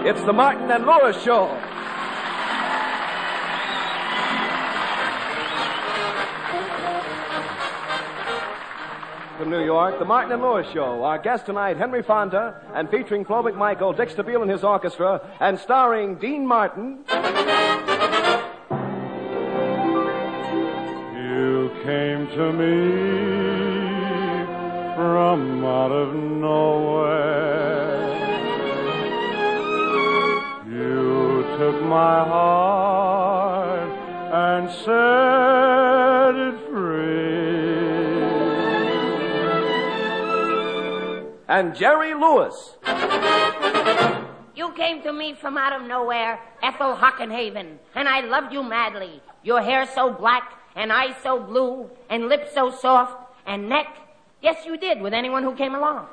It's the Martin and Lewis Show. From New York, the Martin and Lewis Show. Our guest tonight, Henry Fonda, and featuring Flo McMichael, Dick Stabile and his orchestra, and starring Dean Martin. You came to me from out of nowhere. You took my heart and set it free. And Jerry Lewis. You came to me from out of nowhere, Ethel Hockenhaven, and I loved you madly. Your hair so black, and eyes so blue, and lips so soft, and neck. Yes, you did, with anyone who came along.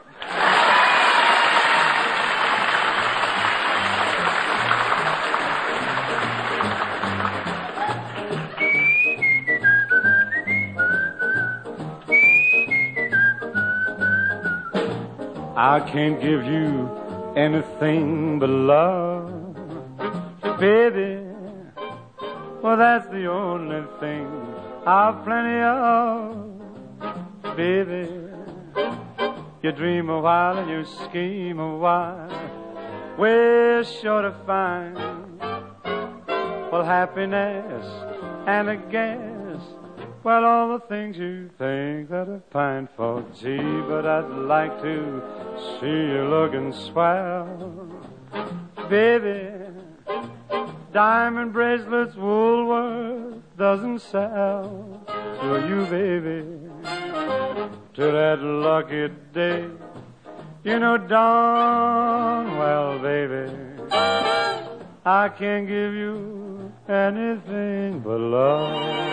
I can't give you anything but love, baby. Well, that's the only thing I've plenty of, baby. You dream a while and you scheme a while, we're sure to find, well, happiness and a guess. Well, all the things you think that are pine for, gee, but I'd like to see you looking swell, baby. Diamond bracelets Woolworth doesn't sell to you, baby. To that lucky day, you know darn well, baby, I can't give you anything but love.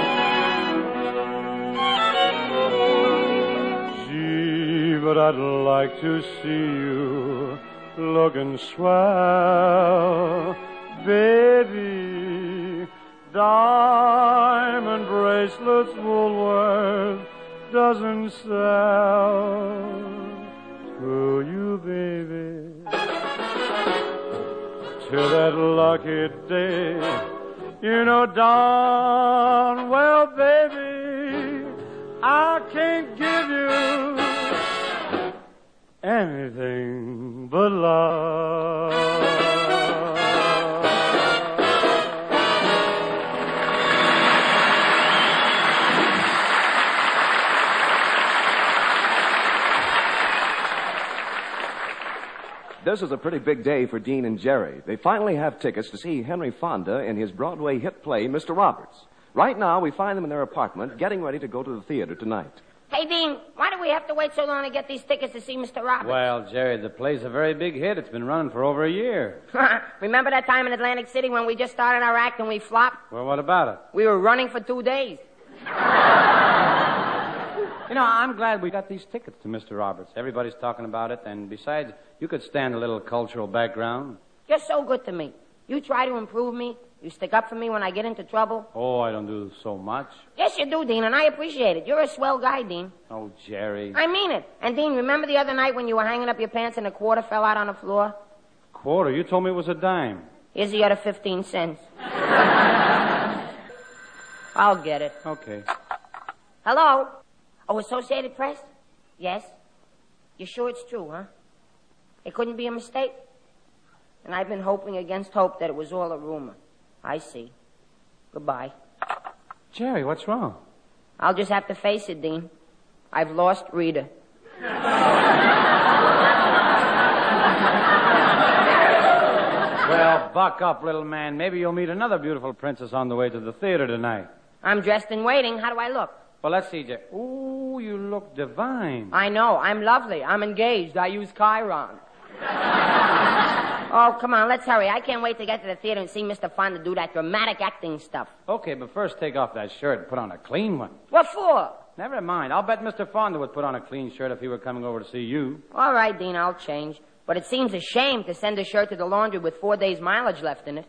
But I'd like to see you looking swell, baby. Diamond bracelets Woolworth doesn't sell to you, baby. Till that lucky day, you know darn well, baby, I can't give you anything but love. This is a pretty big day for Dean and Jerry. They finally have tickets to see Henry Fonda in his Broadway hit play, Mr. Roberts. Right now, we find them in their apartment getting ready to go to the theater tonight. Hey, Dean, why do we have to wait so long to get these tickets to see Mr. Roberts? Well, Jerry, the play's a very big hit. It's been running for over a year. Remember that time in Atlantic City when we just started our act and we flopped? Well, what about it? We were running for 2 days. You know, I'm glad we got these tickets to Mr. Roberts. Everybody's talking about it, and besides, you could stand a little cultural background. You're so good to me. You try to improve me. You stick up for me when I get into trouble. Oh, I don't do so much. Yes, you do, Dean, and I appreciate it. You're a swell guy, Dean. Oh, Jerry. I mean it. And, Dean, remember the other night when you were hanging up your pants and a quarter fell out on the floor? Quarter? You told me it was a dime. Here's the other 15 cents. I'll get it. Okay. Hello? Oh, Associated Press? Yes? You sure it's true, huh? It couldn't be a mistake? And I've been hoping against hope that it was all a rumor. I see. Goodbye. Jerry, what's wrong? I'll just have to face it, Dean. I've lost Rita. Well, buck up, little man. Maybe you'll meet another beautiful princess on the way to the theater tonight. I'm dressed and waiting. How do I look? Well, let's see, Jerry. Ooh, you look divine. I know. I'm lovely. I'm engaged. I use Chiron. Oh, come on. Let's hurry. I can't wait to get to the theater and see Mr. Fonda do that dramatic acting stuff. Okay, but first take off that shirt and put on a clean one. What for? Never mind. I'll bet Mr. Fonda would put on a clean shirt if he were coming over to see you. All right, Dean, I'll change. But it seems a shame to send a shirt to the laundry with 4 days mileage left in it.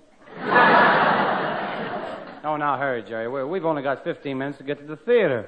Oh, now hurry, Jerry. We've only got 15 minutes to get to the theater.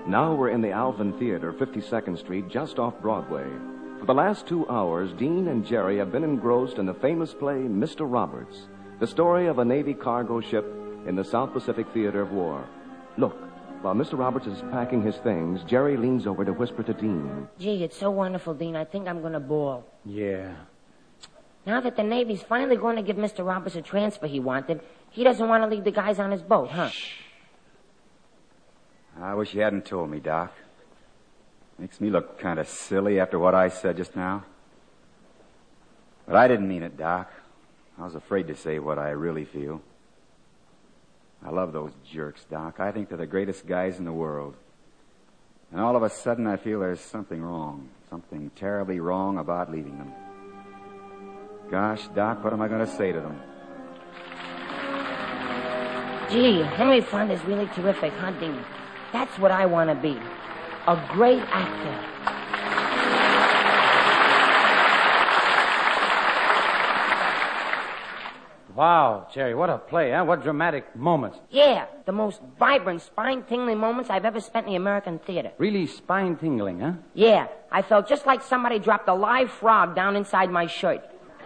Now we're in the Alvin Theater, 52nd Street, just off Broadway. For the last 2 hours, Dean and Jerry have been engrossed in the famous play, Mr. Roberts, the story of a Navy cargo ship in the South Pacific theater of war. Look, while Mr. Roberts is packing his things, Jerry leans over to whisper to Dean. Gee, it's so wonderful, Dean. I think I'm going to bawl. Yeah. Now that the Navy's finally going to give Mr. Roberts a transfer he wanted, he doesn't want to leave the guys on his boat, huh? Shh. I wish you hadn't told me, Doc. Makes me look kind of silly after what I said just now. But I didn't mean it, Doc. I was afraid to say what I really feel. I love those jerks, Doc. I think they're the greatest guys in the world. And all of a sudden I feel there's something wrong. Something terribly wrong about leaving them. Gosh, Doc, what am I going to say to them? Gee, Henry Fonda's really terrific, huh, Dean? That's what I want to be. A great actor. Wow, Jerry, what a play, huh? What dramatic moments. Yeah, the most vibrant, spine-tingling moments I've ever spent in the American theater. Really spine-tingling, huh? Yeah, I felt just like somebody dropped a live frog down inside my shirt.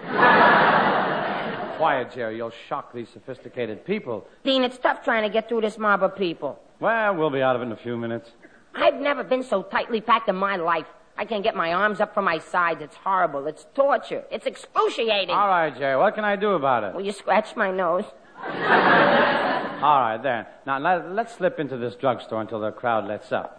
Quiet, Jerry. You'll shock these sophisticated people. Dean, it's tough trying to get through this mob of people. Well, we'll be out of it in a few minutes. I've never been so tightly packed in my life. I can't get my arms up from my sides. It's horrible. It's torture. It's excruciating. All right, Jerry. What can I do about it? Will you scratch my nose? All right, there. Now, let's slip into this drugstore until the crowd lets up.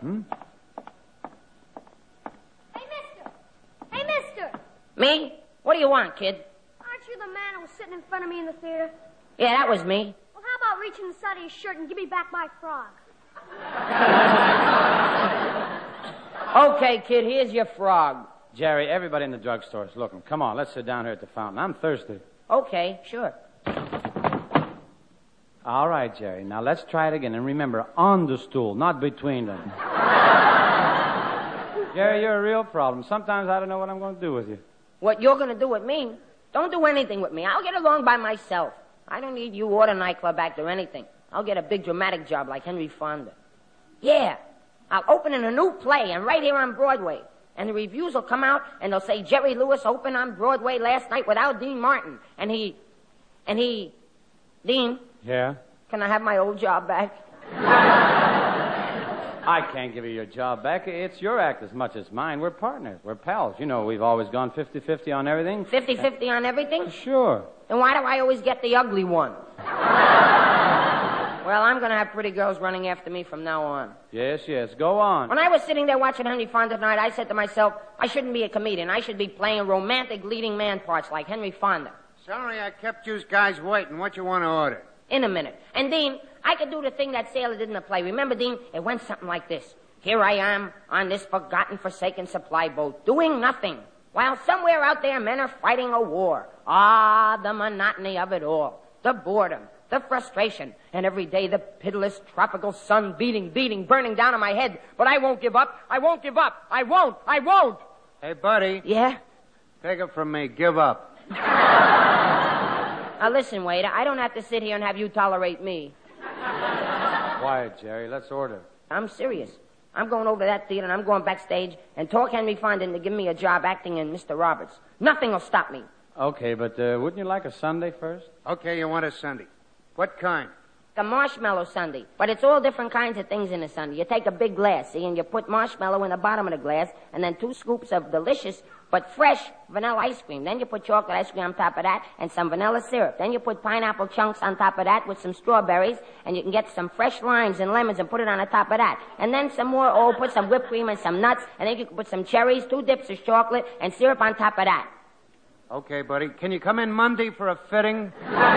Hey, mister! Me? What do you want, kid? Aren't you the man who was sitting in front of me in the theater? Yeah, that was me. Well, how about reaching inside of your shirt and give me back my frog? Okay, kid, here's your frog. Jerry, everybody in the drugstore is looking. Come on, let's sit down here at the fountain. I'm thirsty. Okay, sure. All right, Jerry. Now, let's try it again. And remember, on the stool, not between them. Jerry, you're a real problem. Sometimes I don't know what I'm going to do with you. What you're going to do with me? Don't do anything with me. I'll get along by myself. I don't need you or the nightclub act or anything. I'll get a big dramatic job like Henry Fonda. Yeah, I'll open in a new play and right here on Broadway. And the reviews will come out and they'll say Jerry Lewis opened on Broadway last night without Dean Martin. And he... Dean? Yeah? Can I have my old job back? I can't give you your job back. It's your act as much as mine. We're partners. We're pals. You know, we've always gone 50-50 on everything. 50-50 on everything? Sure. Then why do I always get the ugly one? Well, I'm going to have pretty girls running after me from now on. Yes. Go on. When I was sitting there watching Henry Fonda tonight, I said to myself, I shouldn't be a comedian. I should be playing romantic leading man parts like Henry Fonda. Sorry I kept you guys waiting. What you want to order? In a minute. And, Dean, I could do the thing that sailor did in the play. Remember, Dean? It went something like this. Here I am on this forgotten, forsaken supply boat, doing nothing, while somewhere out there men are fighting a war. Ah, the monotony of it all. The boredom, the frustration, and every day the pitiless tropical sun beating, burning down on my head. But I won't give up. I won't give up. I won't. Hey, buddy. Yeah? Take it from me. Give up. Now, listen, waiter, I don't have to sit here and have you tolerate me. Quiet, Jerry. Let's order. I'm serious. I'm going over to that theater and I'm going backstage and talk Henry Fonda into giving me a job acting in Mr. Roberts. Nothing will stop me. Okay, but wouldn't you like a sundae first? Okay, you want a sundae. What kind? A marshmallow sundae. But it's all different kinds of things in a sundae. You take a big glass, see, and you put marshmallow in the bottom of the glass and then 2 scoops of delicious but fresh vanilla ice cream. Then you put chocolate ice cream on top of that and some vanilla syrup. Then you put pineapple chunks on top of that with some strawberries, and you can get some fresh limes and lemons and put it on the top of that. And then some more, put some whipped cream and some nuts, and then you can put some cherries, 2 dips of chocolate, and syrup on top of that. Okay, buddy. Can you come in Monday for a fitting?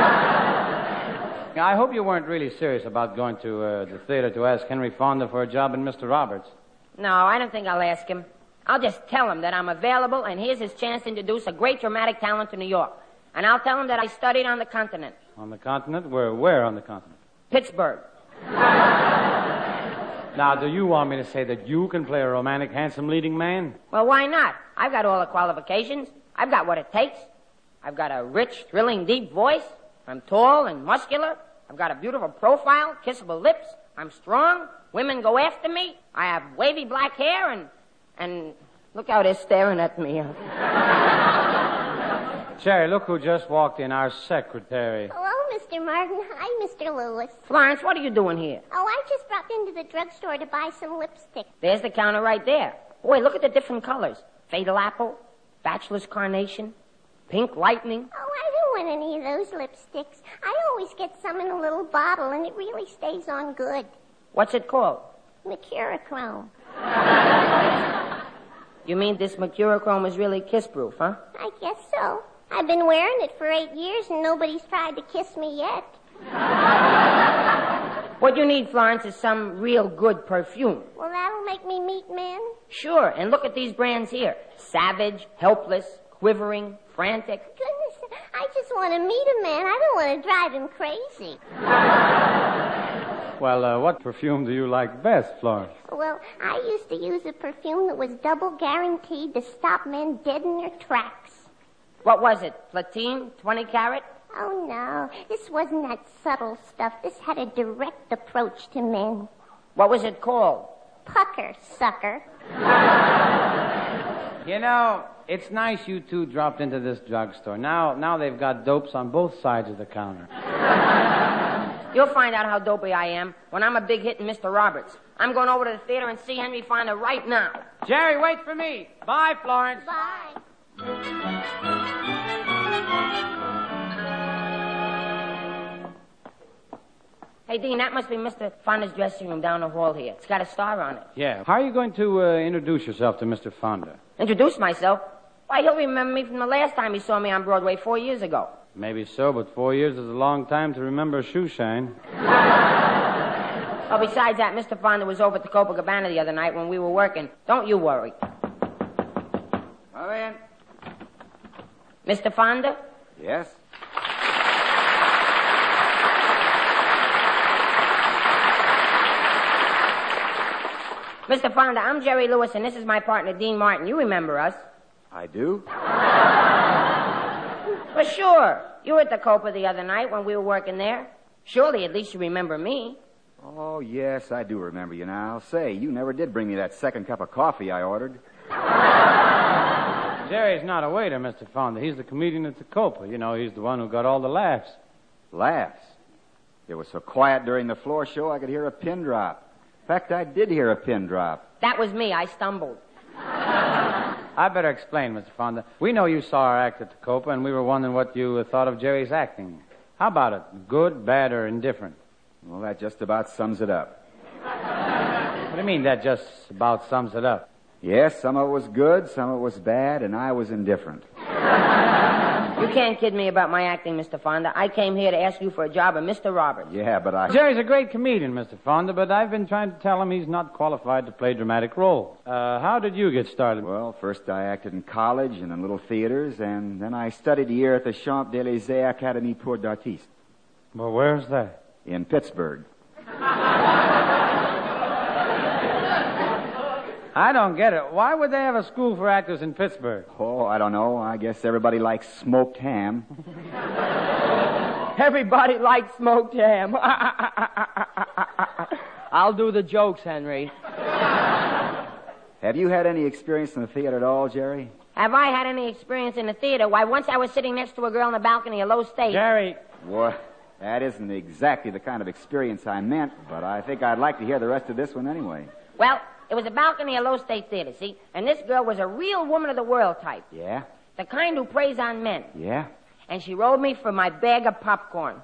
I hope you weren't really serious about going to the theater to ask Henry Fonda for a job in Mr. Roberts. No, I don't think I'll ask him. I'll just tell him that I'm available, and here's his chance to introduce a great dramatic talent to New York. And I'll tell him that I studied on the continent. On the continent? Where on the continent? Pittsburgh. Now, do you want me to say that you can play a romantic, handsome leading man? Well, why not? I've got all the qualifications. I've got what it takes. I've got a rich, thrilling, deep voice. I'm tall and muscular. I've got a beautiful profile, kissable lips. I'm strong. Women go after me. I have wavy black hair and look how they're staring at me. Jerry, look who just walked in, our secretary. Hello, Mr. Martin. Hi, Mr. Lewis. Florence, what are you doing here? Oh, I just dropped into the drugstore to buy some lipstick. There's the counter right there. Boy, look at the different colors. Fatal apple, bachelor's carnation, pink lightning. Oh, I don't want any of those lipsticks. I always get some in a little bottle, and it really stays on good. What's it called? Mercurochrome. You mean this mercurochrome is really kiss-proof, huh? I guess so. I've been wearing it for 8 years, and nobody's tried to kiss me yet. What you need, Florence, is some real good perfume. Well, that'll make me meet men? Sure, and look at these brands here. Savage, helpless, quivering, frantic. Goodness, I just want to meet a man. I don't want to drive him crazy. Well, what perfume do you like best, Florence? Well, I used to use a perfume that was double guaranteed to stop men dead in their tracks. What was it? Platine? 20 carat? Oh, no. This wasn't that subtle stuff. This had a direct approach to men. What was it called? Pucker, sucker. You know, it's nice you two dropped into this drugstore. Now they've got dopes on both sides of the counter. You'll find out how dopey I am when I'm a big hit in Mr. Roberts. I'm going over to the theater and see Henry Fonda right now. Jerry, wait for me. Bye, Florence. Bye. Hey, Dean, that must be Mr. Fonda's dressing room down the hall here. It's got a star on it. Yeah. How are you going to introduce yourself to Mr. Fonda? Introduce myself? Why, he'll remember me from the last time he saw me on Broadway 4 years ago. Maybe so, but 4 years is a long time to remember a shoe shine. Oh, besides that, Mr. Fonda was over at the Copacabana the other night when we were working. Don't you worry. Come in. Mr. Fonda? Yes? Mr. Fonda, I'm Jerry Lewis, and this is my partner, Dean Martin. You remember us. I do? Well, sure. You were at the Copa the other night when we were working there. Surely, at least you remember me. Oh, yes, I do remember you now. Say, you never did bring me that second cup of coffee I ordered. Jerry's not a waiter, Mr. Fonda. He's the comedian at the Copa. You know, he's the one who got all the laughs. Laughs? It was so quiet during the floor show I could hear a pin drop. In fact, I did hear a pin drop. That was me. I stumbled. I better explain, Mr. Fonda. We know you saw our act at the Copa, and we were wondering what you thought of Jerry's acting. How about it? Good, bad, or indifferent? Well, that just about sums it up. What do you mean that just about sums it up? Yes, some of it was good, some of it was bad, and I was indifferent. You can't kid me about my acting, Mr. Fonda. I came here to ask you for a job at Mr. Roberts. Yeah, but Jerry's a great comedian, Mr. Fonda, but I've been trying to tell him he's not qualified to play dramatic roles. How did you get started? Well, first I acted in college and in little theaters, and then I studied a year at the Champs Élysées Académie pour d'Artistes. Well, where's that? In Pittsburgh. I don't get it. Why would they have a school for actors in Pittsburgh? Oh, I don't know. I guess everybody likes smoked ham. Everybody likes smoked ham. I'll do the jokes, Henry. Have you had any experience in the theater at all, Jerry? Have I had any experience in the theater? Why, once I was sitting next to a girl on the balcony of Low State. Jerry. What? That isn't exactly the kind of experience I meant, but I think I'd like to hear the rest of this one anyway. Well, it was a balcony of Low State Theater, see? And this girl was a real woman of the world type. Yeah? The kind who preys on men. Yeah? And she rolled me for my bag of popcorn.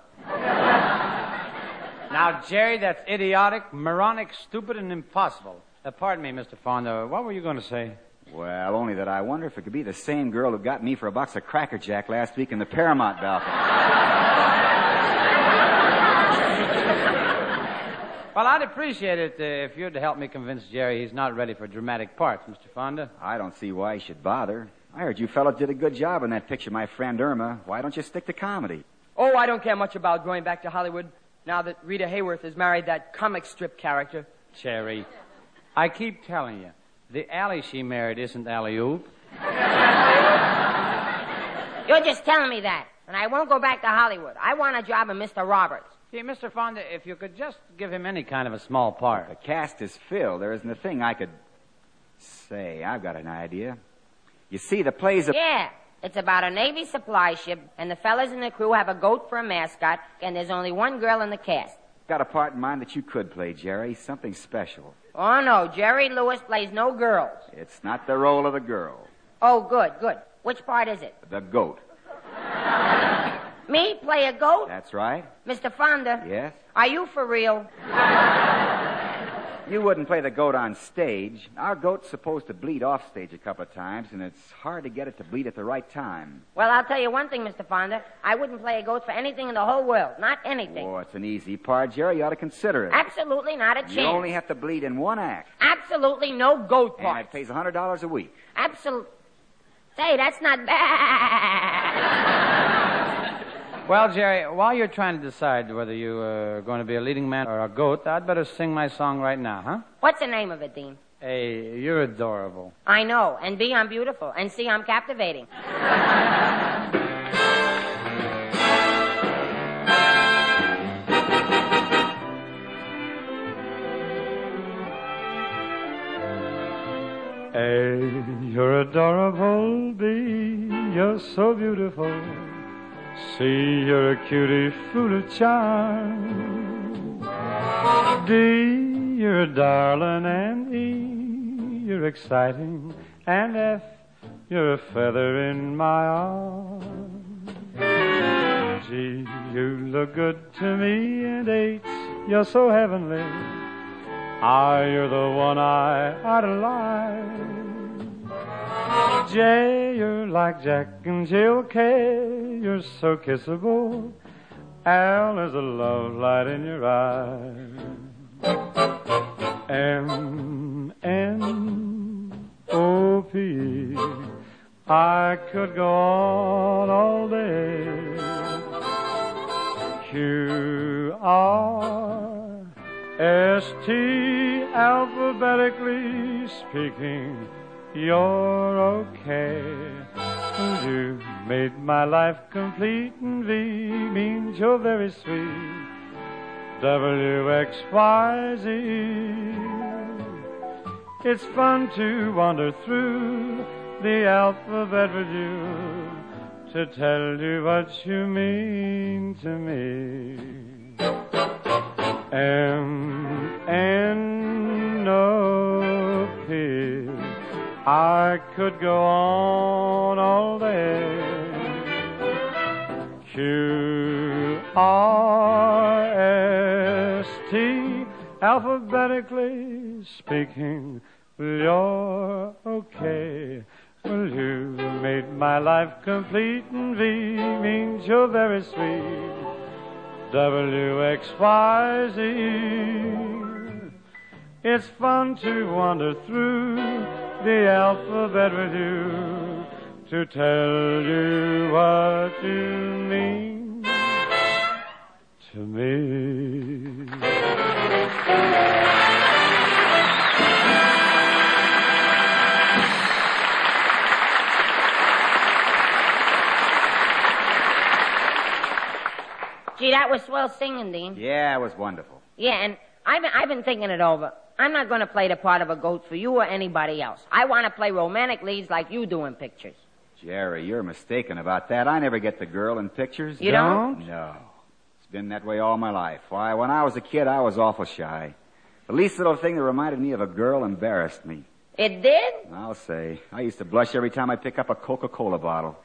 Now, Jerry, that's idiotic, moronic, stupid, and impossible. Pardon me, Mr. Fonda. What were you going to say? Well, only that I wonder if it could be the same girl who got me for a box of Cracker Jack last week in the Paramount balcony. Well, I'd appreciate it if you'd help me convince Jerry he's not ready for dramatic parts, Mr. Fonda. I don't see why he should bother. I heard you fellows did a good job in that picture, my friend Irma. Why don't you stick to comedy? Oh, I don't care much about going back to Hollywood now that Rita Hayworth has married that comic strip character. Jerry, I keep telling you, the alley she married isn't alley-oop. You're just telling me that. And I won't go back to Hollywood. I want a job in Mr. Roberts. Gee, Mr. Fonda, if you could just give him any kind of a small part. The cast is filled. There isn't a thing I could say. I've got an idea. You see, the play's Yeah. It's about a Navy supply ship, and the fellas in the crew have a goat for a mascot, and there's only one girl in the cast. Got a part in mind that you could play, Jerry. Something special. Oh, no. Jerry Lewis plays no girls. It's not the role of the girl. Oh, good. Which part is it? The goat. Me play a goat? That's right. Mr. Fonda? Yes? Are you for real? You wouldn't play the goat on stage. Our goat's supposed to bleed off stage a couple of times, and it's hard to get it to bleed at the right time. Well, I'll tell you one thing, Mr. Fonda. I wouldn't play a goat for anything in the whole world. Not anything. Oh, it's an easy part, Jerry. You ought to consider it. Absolutely not a chance. You only have to bleed in one act. Absolutely no goat And part. it pays $100 a week. Absolutely. Say, that's not bad. Well, Jerry, while you're trying to decide whether you're going to be a leading man or a goat, I'd better sing my song right now, huh? What's the name of it, Dean? Hey, you're adorable. I know. And B, I'm beautiful. And C, I'm captivating. A, you're adorable. B, you're so beautiful. C, you're a cutie full of charm. D, you're a darling. And E, you're exciting. And F, you're a feather in my arm. G, you look good to me. And H, you're so heavenly. I, you're the one I idolize. J, you're like Jack and Jill. K, you're so kissable. L, there's a love light in your eyes. M, N, O, P, I could go on all day. Q, R, S-T, alphabetically speaking, you're okay. You made my life complete, and V means you're very sweet. W-X-Y-Z. It's fun to wander through the alphabet with you, to tell you what you mean to me. M-N-O-P, I could go on all day. Q-R-S-T, alphabetically speaking, you're okay. Well, you made my life complete, and V means you're very sweet. W-X-Y-Z. It's fun to wander through the alphabet with you, to tell you what you mean to me. Gee, that was swell singing, Dean. Yeah, it was wonderful. Yeah, and I've been thinking it over. I'm not going to play the part of a goat for you or anybody else. I want to play romantic leads like you do in pictures. Jerry, you're mistaken about that. I never get the girl in pictures. You don't? No. It's been that way all my life. Why, when I was a kid, I was awful shy. The least little thing that reminded me of a girl embarrassed me. It did? I'll say. I used to blush every time I pick up a Coca-Cola bottle.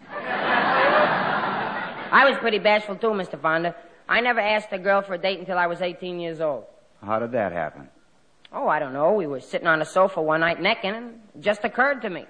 I was pretty bashful, too, Mr. Fonda. I never asked a girl for a date until I was 18 years old. How did that happen? Oh, I don't know. We were sitting on a sofa one night necking, and it just occurred to me.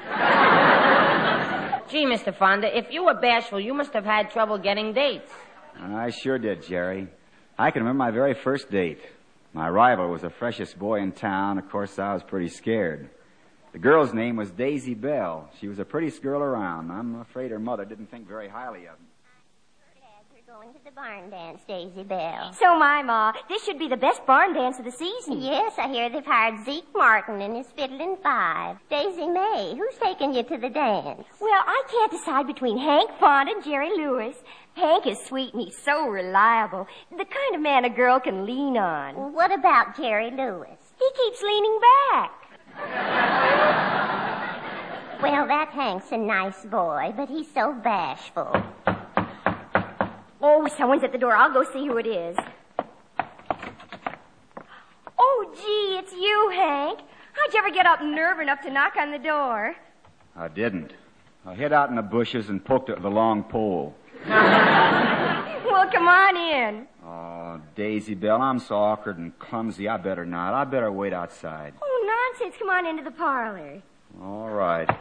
Gee, Mr. Fonda, if you were bashful, you must have had trouble getting dates. I sure did, Jerry. I can remember my very first date. My rival was the freshest boy in town. Of course, I was pretty scared. The girl's name was Daisy Bell. She was the prettiest girl around. I'm afraid her mother didn't think very highly of me. going to the barn dance, Daisy Belle. So am I, Ma. This should be the best barn dance of the season. Yes, I hear they've hired Zeke Martin and his fiddling five. Daisy May, who's taking you to the dance? Well, I can't decide between Hank Fonda and Jerry Lewis. Hank is sweet and he's so reliable. The kind of man a girl can lean on. Well, what about Jerry Lewis? He keeps leaning back. Well, that Hank's a nice boy, but he's so bashful. Oh, someone's at the door. I'll go see who it is. Oh, gee, it's you, Hank. How'd you ever get up nerve enough to knock on the door? I didn't. I hid out in the bushes and poked it with a long pole. Well, come on in. Oh, Daisy Belle, I'm so awkward and clumsy. I better not. I better wait outside. Oh, nonsense. Come on into the parlor. All right.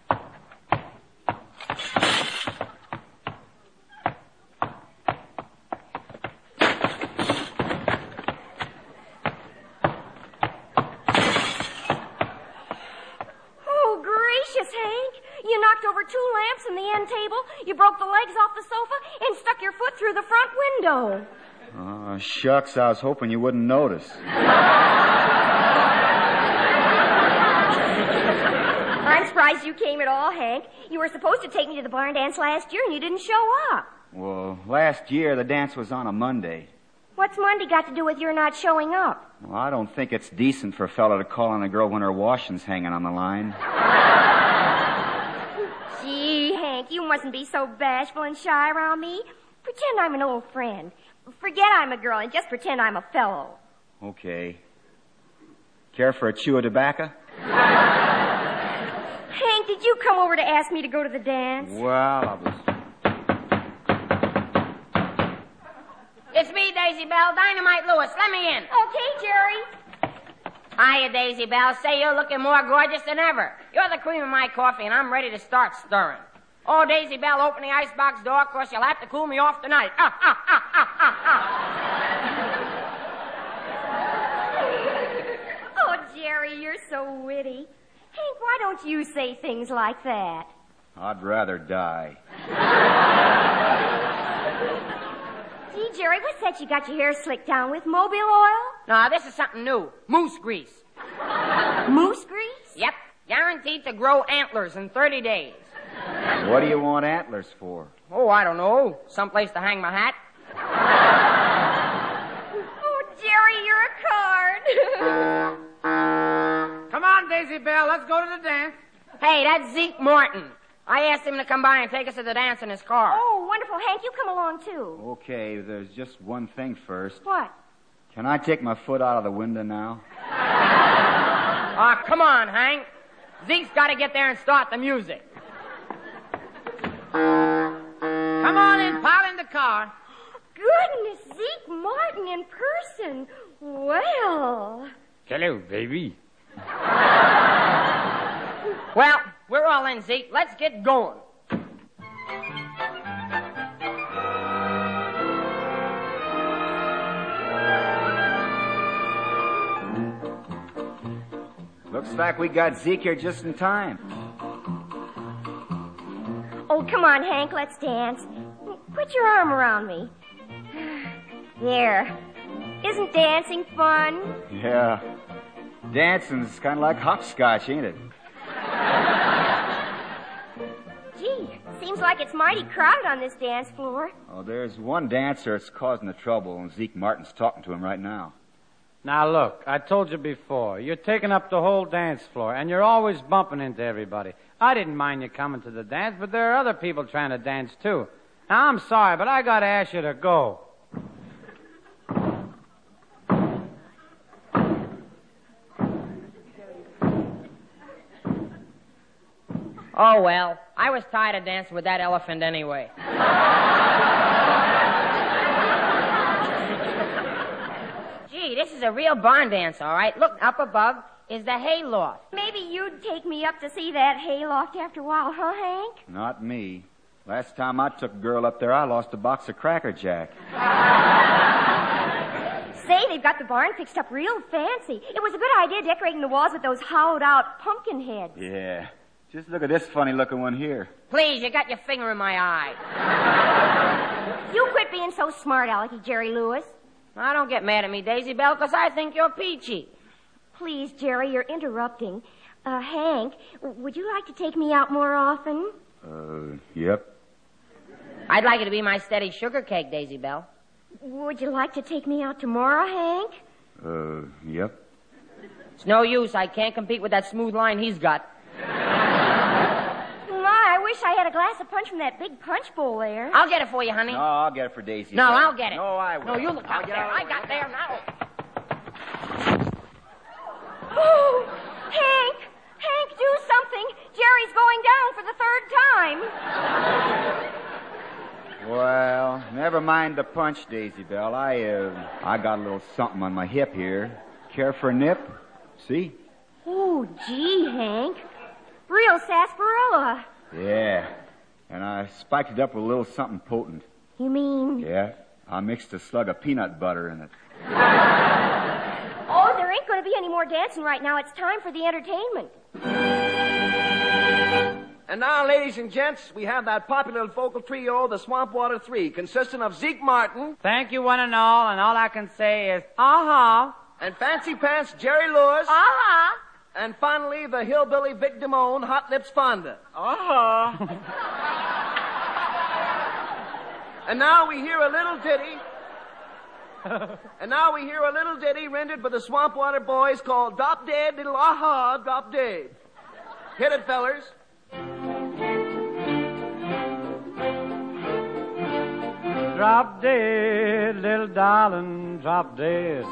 Oh, gracious, Hank. You knocked over 2 lamps and the end table, you broke the legs off the sofa, and stuck your foot through the front window. Oh, shucks, I was hoping you wouldn't notice. I'm surprised you came at all, Hank. You were supposed to take me to the barn dance last year, and you didn't show up. Well, last year the dance was on a Monday. What's Monday got to do with your not showing up? Well, I don't think it's decent for a fellow to call on a girl when her washing's hanging on the line. Gee, Hank, you mustn't be so bashful and shy around me. Pretend I'm an old friend. Forget I'm a girl and just pretend I'm a fellow. Okay. Care for a chew of tobacco? Hank, did you come over to ask me to go to the dance? Well, I was... It's me, Daisy Belle, Dynamite Lewis. Let me in. Okay, Jerry. Hiya, Daisy Belle. Say, you're looking more gorgeous than ever. You're the cream of my coffee, and I'm ready to start stirring. Oh, Daisy Belle, open the icebox door. Of course, you'll have to cool me off tonight. Oh, Jerry, you're so witty. Hank, why don't you say things like that? I'd rather die. Gee, Jerry, what's that you got your hair slicked down with? Mobile oil? No, this is something new. Moose grease. Moose grease? Yep. Guaranteed to grow antlers in 30 days. What do you want antlers for? Oh, I don't know. Someplace to hang my hat. Oh, Jerry, you're a card. Come on, Daisy Belle, let's go to the dance. Hey, that's Zeke Martin. I asked him to come by and take us to the dance in his car. Oh, wonderful. Hank, you come along, too. Okay, there's just one thing first. What? Can I take my foot out of the window now? Come on, Hank. Zeke's got to get there and start the music. Come on in, pile in the car. Goodness, Zeke Martin in person. Well. Hello, baby. Well, we're all in, Zeke. Let's get going. Looks like we got Zeke here just in time. Oh, come on, Hank, let's dance. Put your arm around me. There. Isn't dancing fun? Yeah. Dancing's kind of like hopscotch, ain't it? Gee, seems like it's mighty crowded on this dance floor. Oh, there's one dancer that's causing the trouble, and Zeke Martin's talking to him right now. Now, look, I told you before, you're taking up the whole dance floor, and you're always bumping into everybody. I didn't mind you coming to the dance, but there are other people trying to dance, too. Now, I'm sorry, but I gotta ask you to go. Oh, well, I was tired of dancing with that elephant anyway. Gee, this is a real barn dance, all right. Look, up above is the hayloft. Maybe you'd take me up to see that hayloft after a while, huh, Hank? Not me. Last time I took a girl up there, I lost a box of Cracker Jack. Say, they've got the barn fixed up real fancy. It was a good idea decorating the walls with those hollowed-out pumpkin heads. Yeah. Just look at this funny-looking one here. Please, you got your finger in my eye. You quit being so smart, Alecky Jerry Lewis. Now, don't get mad at me, Daisy Belle, because I think you're peachy. Please, Jerry, you're interrupting. Hank, would you like to take me out more often? Yep. I'd like you to be my steady sugar cake, Daisy Belle. Would you like to take me out tomorrow, Hank? Yep. It's no use. I can't compete with that smooth line he's got. I wish I had a glass of punch from that big punch bowl there. I'll get it for you, honey. No, I'll get it for Daisy. No, I'll get it. No, I will. No, you look out there. I got there now. Oh, Hank, do something. Jerry's going down for the third time. Well, never mind the punch, Daisy Belle. I got a little something on my hip here. Care for a nip? See? Oh, gee, Hank. Real sarsaparilla. Yeah. And I spiked it up with a little something potent. You mean? Yeah. I mixed a slug of peanut butter in it. Oh, there ain't going to be any more dancing right now. It's time for the entertainment. And now, ladies and gents, we have that popular vocal trio, the Swampwater Three, consisting of Zeke Martin. Thank you, one and all I can say is, aha. And Fancy Pants Jerry Lewis. Aha. And finally, the hillbilly Vic Damone, Hot Lips Fonda. Aha. And now we hear a little ditty. Rendered by the Swampwater Boys called Drop Dead Little Aha, Drop Dead. Hit it, fellers. Drop dead, little darling, drop dead.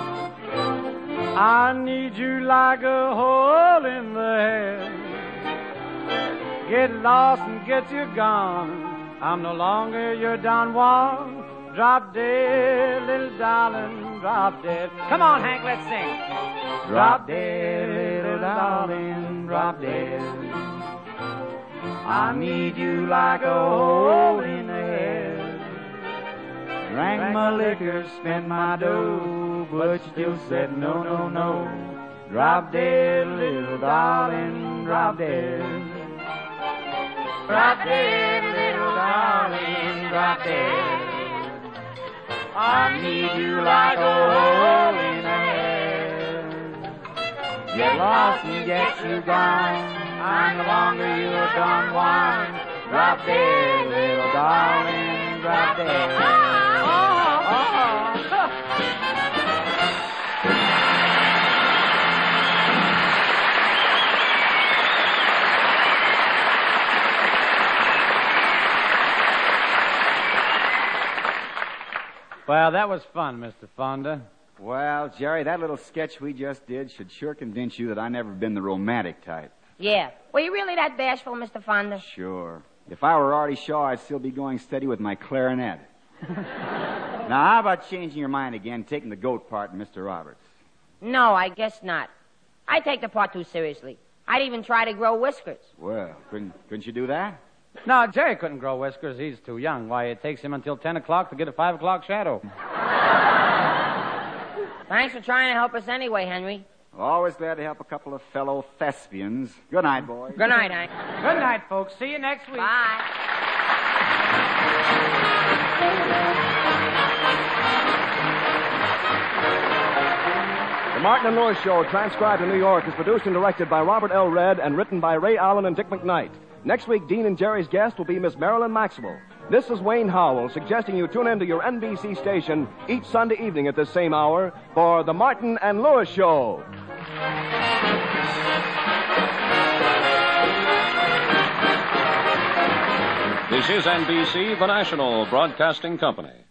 I need you like a hole in the head. Get lost and get you gone. I'm no longer your Don Juan. Drop dead, little darling, drop dead. Come on, Hank, let's sing. Drop dead, little darling, drop dead. I need you like a hole in the head. Drank my liquor, spent my dough, but you still said no, no, no. Drop dead, little darling, drop dead. Drop dead, little darling, drop dead. I need you like a hole in the head. Get lost and get you gone. I'm no longer your Don Juan. Drop dead, little darling, drop dead. Well, that was fun, Mr. Fonda. Well, Jerry, that little sketch we just did should sure convince you that I never been the romantic type. Yeah. Were you really that bashful, Mr. Fonda? Sure. If I were Artie Shaw, I'd still be going steady with my clarinet. Now, how about changing your mind again, taking the goat part in Mr. Roberts? No, I guess not. I take the part too seriously. I'd even try to grow whiskers. Well, couldn't you do that? No, Jerry couldn't grow whiskers. He's too young. Why, it takes him until 10 o'clock to get a 5 o'clock shadow. Thanks for trying to help us anyway, Henry. Always glad to help a couple of fellow thespians. Good night, boys. Good night, Hank. Good night, folks. See you next week. Bye. The Martin and Lewis Show, transcribed in New York, is produced and directed by Robert L. Redd and written by Ray Allen and Dick McKnight. Next week, Dean and Jerry's guest will be Miss Marilyn Maxwell. This is Wayne Howell suggesting you tune in to your NBC station each Sunday evening at this same hour for The Martin and Lewis Show. This is NBC, the national broadcasting company.